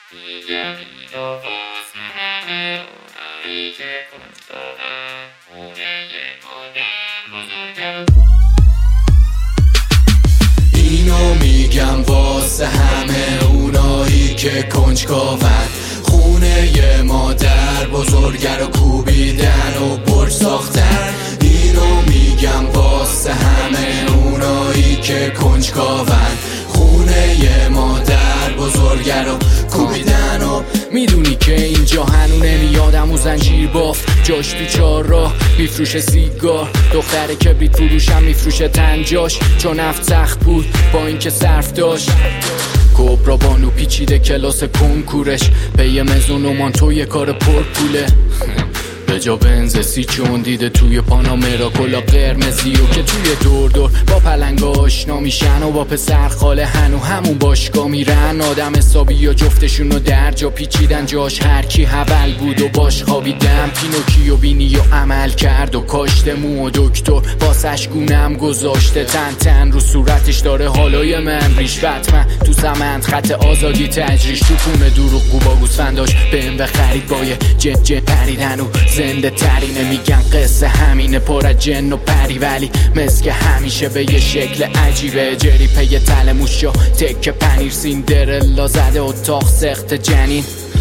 اینو میگم واسه همه اونایی که کنجکاون، خونه ی مادر بزرگر و کوبیدن و برج ساختن. اینو میگم واسه همه اونایی که کنجکاون، خونه ی مادر بزرگر و کوبیدن و میدونی که اینجا هنو نمیادم و زنجیر بافت، جاش تو چار راه میفروشه سیگار، دختر کبریت فروشم میفروشه تنجاش، چون نفت سخت بود با اینکه صرف داشت. کبرا بانو پیچیده کلاس کنکورش، پی مزون و مانتوی کار پر پوله، به جا بنز سی چون دیده توی پانامرا کلا قرمزی و که توی دور دور با پلنگا آشنا میشن و با پسر خاله هنو همون باشگاه میرن. آدم حسابی یا جفتشون رو در جا پیچیدن، جاش هر کی حول بود و باش خوابیدم. پینوکیو بینی و عمل کرد و کاشته مو و دکتر واسش گونم گذاشته، تن تن رو صورتش داره حالای من ریش بطمن تو سمند خط آزادی تجریش، تو خونه دروغ گو با گوسفنداش BMW خرید با یه جن پریدن و زنده ترینه. میگن قصه همینه پر از جن و پری، ولی مسک همیشه به یه شکل عجیبه. جری پی تل موشا تک پنیر، سیندرلا زده اتاق سخت جنین.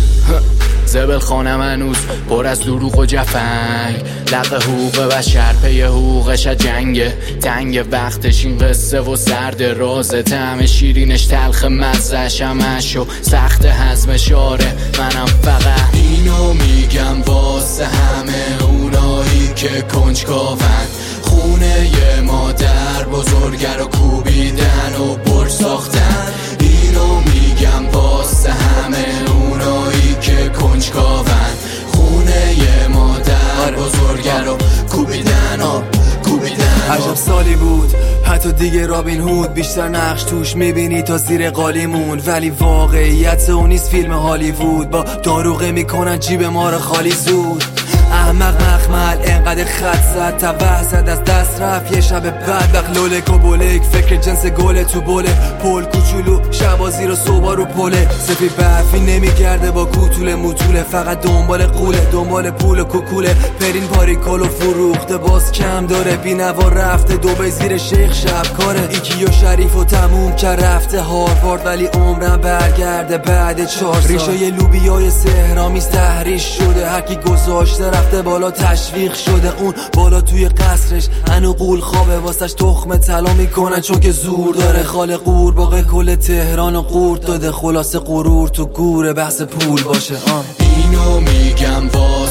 زبل خانم هنوز پر از دروغ و جفنگ، لق حقوق بشر پی حقوقش از جنگه. تنگ وقتش این قصه و سرد رازه، طعم شیرینش تلخ مزهش همش و سخت هضمش. آره منم فقط اینو میگم واسه همه اونایی که کنجکاون، خونه ی مادر بزرگر و کوبیدن و برج ساختن. اینو میگم واسه همه اونایی که کنجکاون، خونه ی مادر بزرگر و کوبیدن و عجب سالی بود حتی دیگه رابین هود، بیشتر نقش توش میبینی تا زیر قالیمون، ولی واقعیت اون نیست فیلم هالیوود. با داروغه میکنن جیب ما رو خالی زود. احمق مخمل انقدر خط زد تا وحزد از دست رفت، یه شب بعد بخلولک و بولک فکر جنس گله تو بوله. پول کوچولو شبازی رو صبح رو پله، سفی برفی نمیگرده با کوتوله موتوله، فقط دنبال قوله دنبال پول و کوکوله. پرین پاریکال و فروخته باز کم داره، بینوا رفته دوبه زیر شیخ شب کاره. ایکی و شریف و تموم که رفته هاروارد، ولی عمرم برگرده بعد 4 سال. ریشه ی لوبیای سهرامیز تحریش شده، هرکی گذاشته رفته بالا تشویق شده. اون بالا توی قصرش هنو قول خوابه، واسش تخم طلا میکنن چون که زور داره. خال قورباغه کل تهران و قورت داده، خلاصه غرور تو گوره بحث پول باشه. اینو میگم